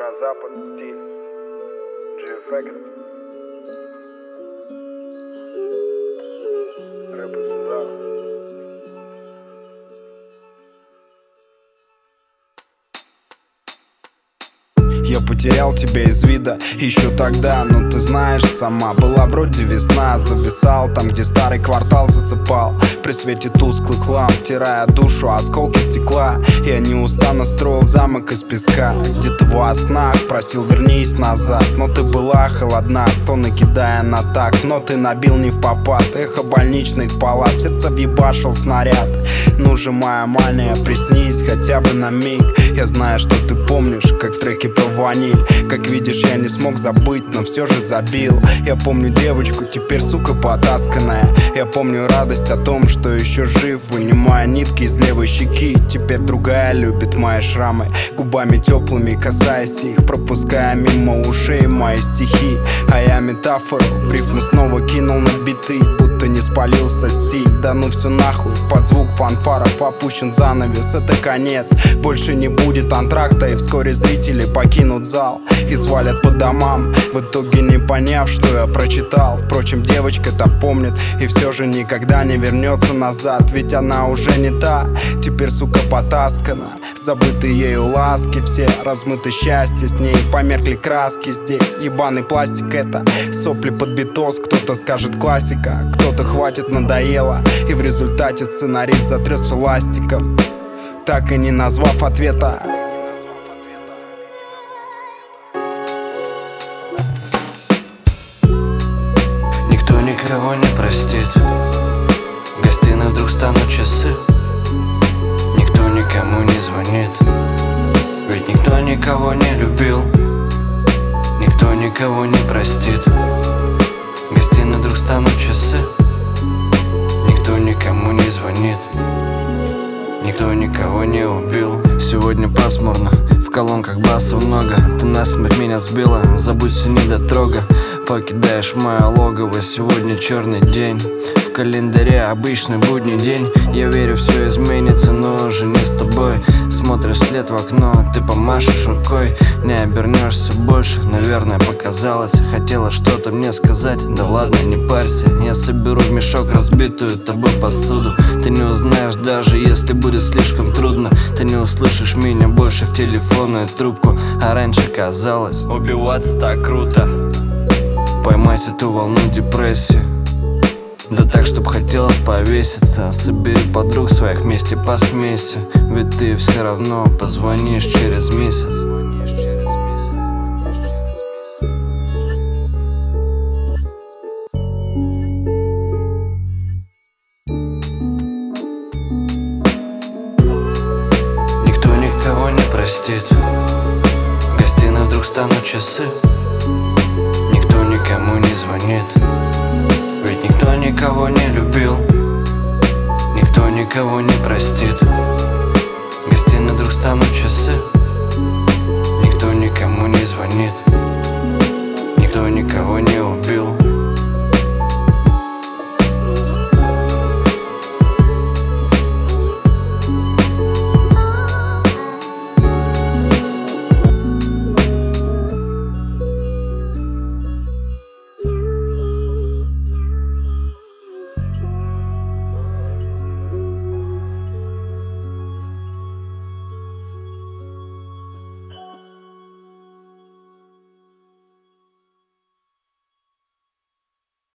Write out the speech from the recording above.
на запад стиль G-Effect. Рэп из Сузана. Я потерял тебя из вида еще тогда, но ты знаешь сама, была вроде весна. Зависал там, где старый квартал засыпал, при свете тусклых ламп, втирая душу осколки стекла. Я неустанно строил замок из песка, где-то во снах просил вернись назад, но ты была холодна, стоны кидая на так, но ты набил не в попад. Эхо больничных палат, в сердце въебашил снаряд. Ну же, моя мания, приснись хотя бы на миг. Я знаю, что ты помнишь, как в треке про ваниль. Как видишь, я не смог забыть, но все же забил. Я помню девочку, теперь сука потасканная. Я помню радость о том, что еще жив, вынимая нитки из левой щеки. Теперь другая любит мои шрамы, губами теплыми касаясь их, пропуская мимо ушей мои стихи. А я метафору в рифму снова кинул на биты, будто не спалился стиль. Да ну все нахуй, под звук фанфаров опущен занавес, это конец. Больше не будет антракта, и вскоре зрители покинут зал и свалят по домам, в итоге не поняв, что я прочитал. Впрочем, девочка-то помнит и все же никогда не вернется назад, ведь она уже не та, теперь сука потаскана. Забыты ею ласки, все размыты счастье с ней, померкли краски здесь. Ебаный пластик это, сопли под битос, кто-то скажет классика, кто-то хватит надоело, и в результате сценарист затрется ластиком, так и не назвав ответа. Никто никого не простит, в гостиной вдруг станут часы. Никто никому не звонит, ведь никто никого не любил. Никто никого не простит, в гостиной вдруг станут часы. Никто никому не звонит, никто никого не убил. Сегодня пасмурно, в колонках баса много. Ты насмерть меня сбила, забудь все недотрога. Покидаешь мое логово, сегодня черный день. В календаре обычный будний день. Я верю, все изменится, но уже не с тобой. Смотришь вслед в окно, ты помашешь рукой. Не обернешься больше, наверное, показалось. Хотела что-то мне сказать, да ладно, не парься. Я соберу в мешок разбитую тобой посуду. Ты не узнаешь, даже если будет слишком трудно. Ты не услышишь меня больше в телефонную трубку. А раньше казалось, убиваться так круто. Поймать эту волну депрессии, да так, чтоб хотелось повеситься. Собери подруг своих вместе посмейся, ведь ты все равно позвонишь через месяц. Никто никого не простит, в гостиной вдруг станут часы. Никто никому не звонит, ведь никто никого не любил. Никто никого не простит,